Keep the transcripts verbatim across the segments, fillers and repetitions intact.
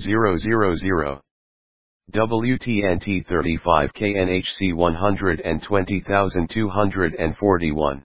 zero zero zero. W T N T thirty-five K N H C one hundred twenty thousand two hundred forty-one.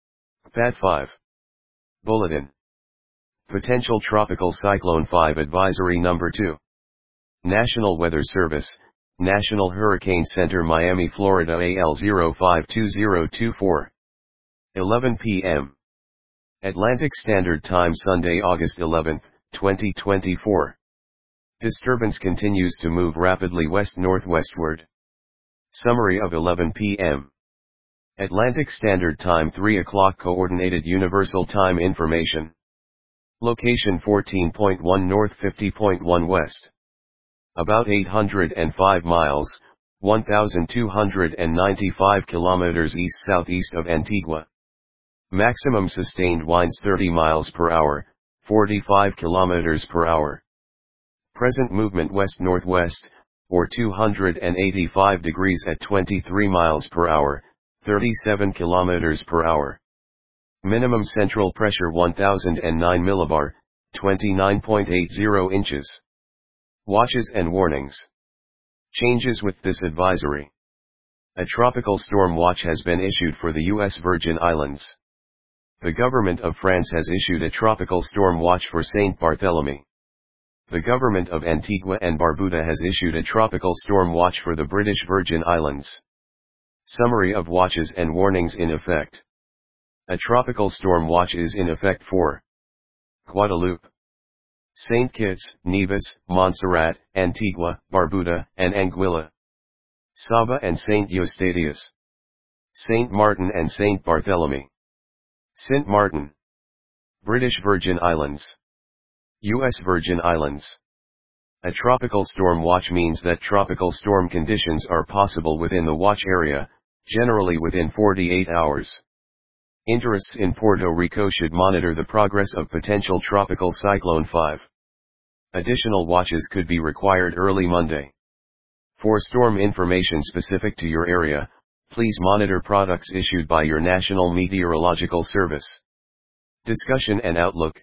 P A T five. Bulletin. Potential Tropical Cyclone five Advisory Number two. National Weather Service, National Hurricane Center, Miami, Florida, A L zero five two zero two four. eleven p m Atlantic Standard Time, Sunday, August eleventh, twenty twenty-four. Disturbance continues to move rapidly west-northwestward. Summary of eleven p m Atlantic Standard Time, three o'clock Coordinated Universal Time information. Location fourteen point one north, fifty point one west. About eight hundred five miles, one thousand two hundred ninety-five kilometers east-southeast of Antigua. Maximum sustained winds thirty miles per hour, forty-five kilometers per hour. Present movement west-northwest, or two hundred eighty-five degrees at twenty-three miles per hour, thirty-seven kilometers per hour. Minimum central pressure one thousand nine millibar, twenty-nine point eight zero inches. Watches and warnings. Changes with this advisory. A tropical storm watch has been issued for the U S Virgin Islands. The government of France has issued a tropical storm watch for Saint Barthélemy. The government of Antigua and Barbuda has issued a tropical storm watch for the British Virgin Islands. Summary of watches and warnings in effect. A tropical storm watch is in effect for Guadeloupe, Saint Kitts, Nevis, Montserrat, Antigua, Barbuda, and Anguilla, Saba and Saint Eustatius, Saint Martin and Saint Barthélemy, Saint Martin, British Virgin Islands, U S Virgin Islands. A tropical storm watch means that tropical storm conditions are possible within the watch area, generally within forty-eight hours. Interests in Puerto Rico should monitor the progress of potential tropical cyclone five. Additional watches could be required early Monday. For storm information specific to your area, please monitor products issued by your National Meteorological Service. Discussion and outlook.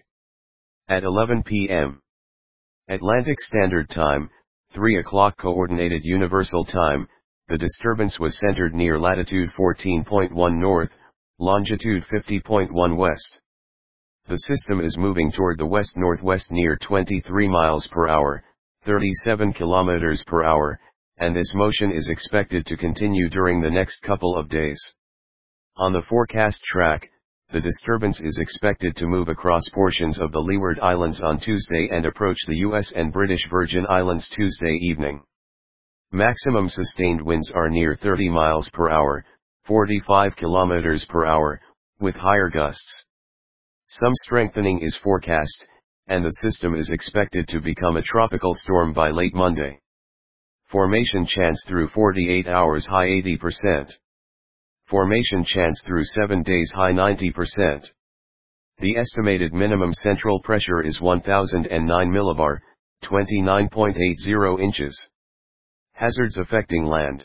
At eleven p m Atlantic Standard Time, three o'clock Coordinated Universal Time, the disturbance was centered near latitude fourteen point one north, longitude fifty point one west. The system is moving toward the west-northwest near twenty-three miles per hour, thirty-seven kilometers per hour, and this motion is expected to continue during the next couple of days. On the forecast track, the disturbance is expected to move across portions of the Leeward Islands on Tuesday and approach the U S and British Virgin Islands Tuesday evening. Maximum sustained winds are near thirty miles per hour, forty-five kilometers per hour, with higher gusts. Some strengthening is forecast, and the system is expected to become a tropical storm by late Monday. Formation chance through forty-eight hours, high eighty percent. Formation chance through seven days, high ninety percent. The estimated minimum central pressure is one thousand nine millibar, twenty-nine point eight zero inches. Hazards affecting land.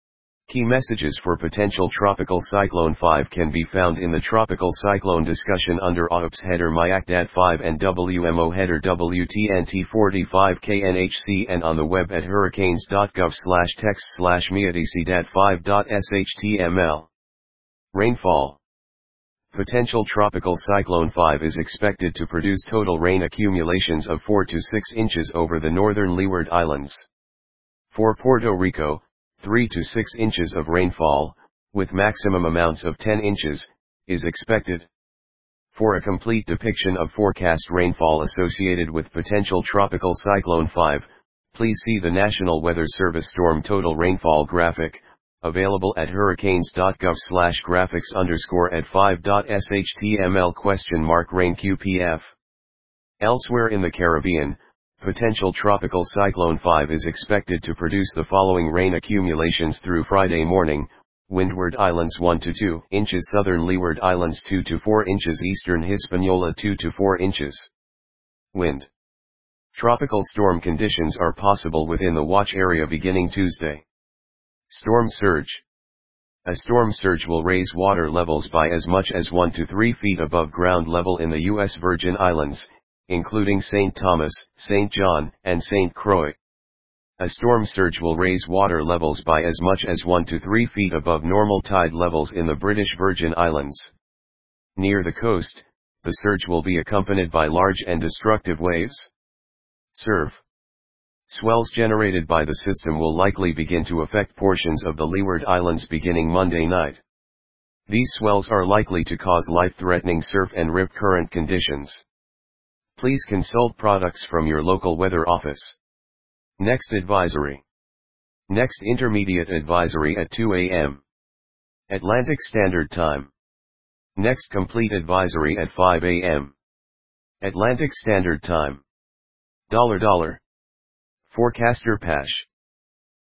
Key messages for potential tropical cyclone five can be found in the tropical cyclone discussion under O P S header M I A C D A T five and W M O header W T N T forty-five K N H C and on the web at hurricanes dot gov slash text slash M I A T C D A T five dot S H T M L. Rainfall. Potential tropical cyclone five is expected to produce total rain accumulations of four to six inches over the northern Leeward Islands. For Puerto Rico, three to six inches of rainfall, with maximum amounts of ten inches, is expected. For a complete depiction of forecast rainfall associated with potential tropical cyclone five, please see the National Weather Service Storm Total Rainfall graphic, available at hurricanes dot gov slash graphics underscore at five dot S H T M L question mark rain Q P F. Elsewhere in the Caribbean, potential tropical cyclone five is expected to produce the following rain accumulations through Friday morning: Windward Islands one to two inches, Southern Leeward Islands two to four inches, Eastern Hispaniola two to four inches. Wind. Tropical storm conditions are possible within the watch area beginning Tuesday. Storm surge. A storm surge will raise water levels by as much as one to three feet above ground level in the U S Virgin Islands, including Saint Thomas, Saint John, and Saint Croix. A storm surge will raise water levels by as much as one to three feet above normal tide levels in the British Virgin Islands. Near the coast, the surge will be accompanied by large and destructive waves. Surf. Swells generated by the system will likely begin to affect portions of the Leeward Islands beginning Monday night. These swells are likely to cause life-threatening surf and rip current conditions. Please consult products from your local weather office. Next advisory. Next intermediate advisory at two A M Atlantic Standard Time. Next complete advisory at five A M Atlantic Standard Time. Dollar dollar. Forecaster Pash.